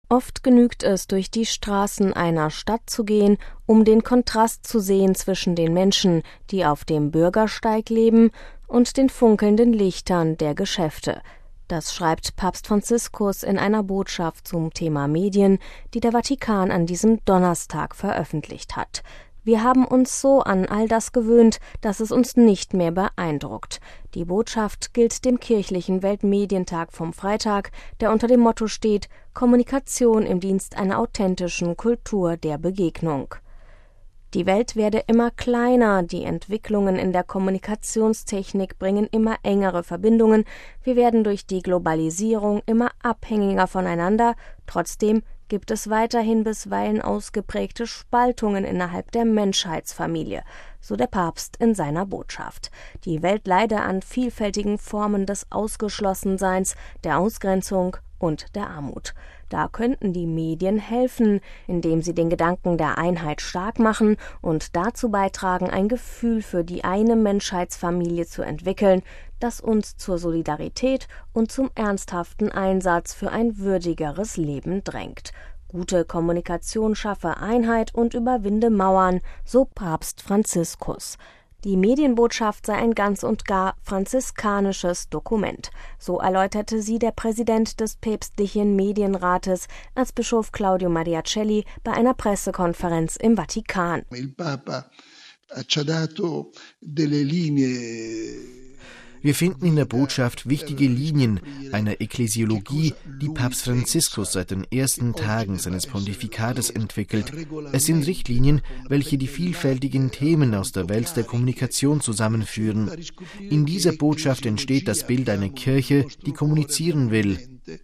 Oft genügt es, durch die Straßen einer Stadt zu gehen, um den Kontrast zu sehen zwischen den Menschen, die auf dem Bürgersteig leben, und den funkelnden Lichtern der Geschäfte. Das schreibt Papst Franziskus in einer Botschaft zum Thema Medien, die der Vatikan an diesem Donnerstag veröffentlicht hat. Wir haben uns so an all das gewöhnt, dass es uns nicht mehr beeindruckt. Die Botschaft gilt dem kirchlichen Weltmedientag vom Freitag, der unter dem Motto steht: Kommunikation im Dienst einer authentischen Kultur der Begegnung. Die Welt werde immer kleiner, die Entwicklungen in der Kommunikationstechnik bringen immer engere Verbindungen, wir werden durch die Globalisierung immer abhängiger voneinander, trotzdem gibt es weiterhin bisweilen ausgeprägte Spaltungen innerhalb der Menschheitsfamilie, so der Papst in seiner Botschaft. Die Welt leide an vielfältigen Formen des Ausgeschlossenseins, der Ausgrenzung und der Armut. Da könnten die Medien helfen, indem sie den Gedanken der Einheit stark machen und dazu beitragen, ein Gefühl für die eine Menschheitsfamilie zu entwickeln, das uns zur Solidarität und zum ernsthaften Einsatz für ein würdigeres Leben drängt. Gute Kommunikation schaffe Einheit und überwinde Mauern, so Papst Franziskus. Die Medienbotschaft sei ein ganz und gar franziskanisches Dokument. So erläuterte sie der Präsident des päpstlichen Medienrates, Erzbischof Claudio Maria Celli, bei einer Pressekonferenz im Vatikan. Il Papa ci ha dato delle linee. Wir finden in der Botschaft wichtige Linien einer Ekklesiologie, die Papst Franziskus seit den ersten Tagen seines Pontifikates entwickelt. Es sind Richtlinien, welche die vielfältigen Themen aus der Welt der Kommunikation zusammenführen. In dieser Botschaft entsteht das Bild einer Kirche, die kommunizieren will.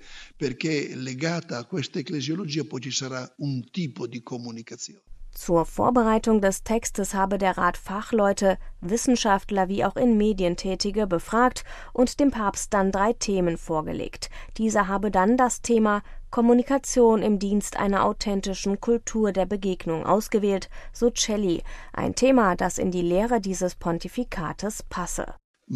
Zur Vorbereitung des Textes habe der Rat Fachleute, Wissenschaftler wie auch in Medien Tätige befragt und dem Papst dann 3 Themen vorgelegt. Dieser habe dann das Thema Kommunikation im Dienst einer authentischen Kultur der Begegnung ausgewählt, so Celli, ein Thema, das in die Lehre dieses Pontifikates passe.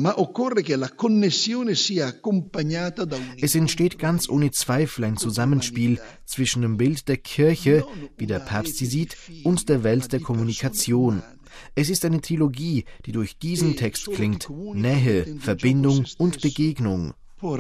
Es entsteht ganz ohne Zweifel ein Zusammenspiel zwischen dem Bild der Kirche, wie der Papst sie sieht, und der Welt der Kommunikation. Es ist eine Trilogie, die durch diesen Text klingt: Nähe, Verbindung und Begegnung.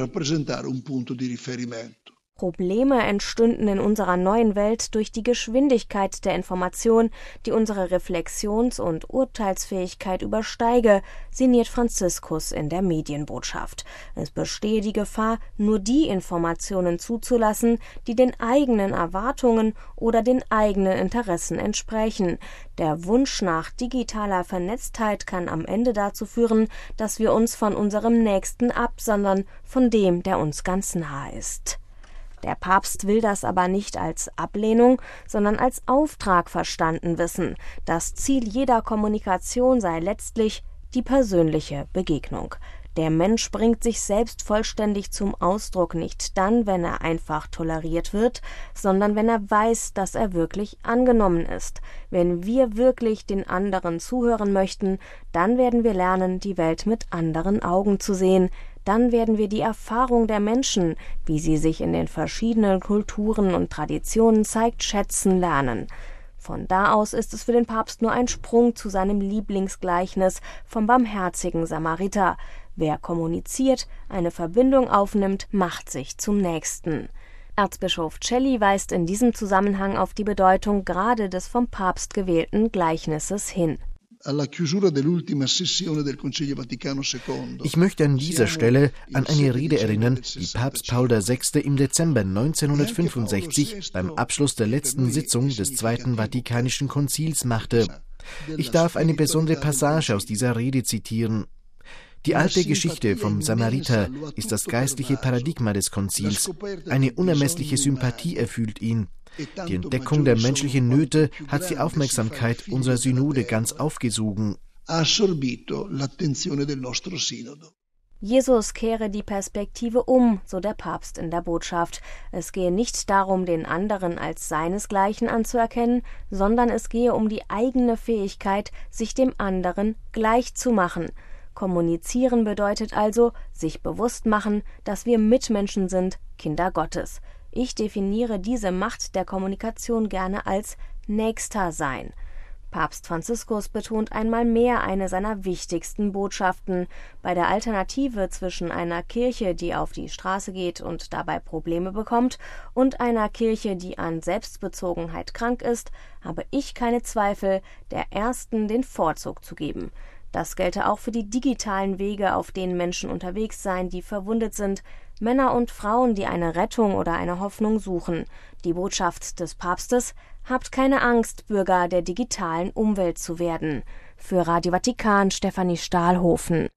Probleme entstünden in unserer neuen Welt durch die Geschwindigkeit der Information, die unsere Reflexions- und Urteilsfähigkeit übersteige, sinniert Franziskus in der Medienbotschaft. Es bestehe die Gefahr, nur die Informationen zuzulassen, die den eigenen Erwartungen oder den eigenen Interessen entsprechen. Der Wunsch nach digitaler Vernetztheit kann am Ende dazu führen, dass wir uns von unserem Nächsten absondern, von dem, der uns ganz nahe ist. Der Papst will das aber nicht als Ablehnung, sondern als Auftrag verstanden wissen. Das Ziel jeder Kommunikation sei letztlich die persönliche Begegnung. Der Mensch bringt sich selbst vollständig zum Ausdruck nicht dann, wenn er einfach toleriert wird, sondern wenn er weiß, dass er wirklich angenommen ist. Wenn wir wirklich den anderen zuhören möchten, dann werden wir lernen, die Welt mit anderen Augen zu sehen. Dann werden wir die Erfahrung der Menschen, wie sie sich in den verschiedenen Kulturen und Traditionen zeigt, schätzen lernen. Von da aus ist es für den Papst nur ein Sprung zu seinem Lieblingsgleichnis vom barmherzigen Samariter. Wer kommuniziert, eine Verbindung aufnimmt, macht sich zum Nächsten. Erzbischof Celli weist in diesem Zusammenhang auf die Bedeutung gerade des vom Papst gewählten Gleichnisses hin. Ich möchte an dieser Stelle an eine Rede erinnern, die Papst Paul VI. Im Dezember 1965 beim Abschluss der letzten Sitzung des Zweiten Vatikanischen Konzils machte. Ich darf eine besondere Passage aus dieser Rede zitieren. Die alte Geschichte vom Samariter ist das geistliche Paradigma des Konzils. Eine unermessliche Sympathie erfüllt ihn. Die Entdeckung der menschlichen Nöte hat die Aufmerksamkeit unserer Synode ganz aufgesogen. Jesus kehre die Perspektive um, so der Papst in der Botschaft. Es gehe nicht darum, den anderen als seinesgleichen anzuerkennen, sondern es gehe um die eigene Fähigkeit, sich dem anderen gleich zu machen. Kommunizieren bedeutet also, sich bewusst machen, dass wir Mitmenschen sind, Kinder Gottes. Ich definiere diese Macht der Kommunikation gerne als Nächster sein. Papst Franziskus betont einmal mehr eine seiner wichtigsten Botschaften. Bei der Alternative zwischen einer Kirche, die auf die Straße geht und dabei Probleme bekommt, und einer Kirche, die an Selbstbezogenheit krank ist, habe ich keine Zweifel, der ersten den Vorzug zu geben. Das gelte auch für die digitalen Wege, auf denen Menschen unterwegs seien, die verwundet sind, Männer und Frauen, die eine Rettung oder eine Hoffnung suchen. Die Botschaft des Papstes: Habt keine Angst, Bürger der digitalen Umwelt zu werden. Für Radio Vatikan, Stefanie Stahlhofen.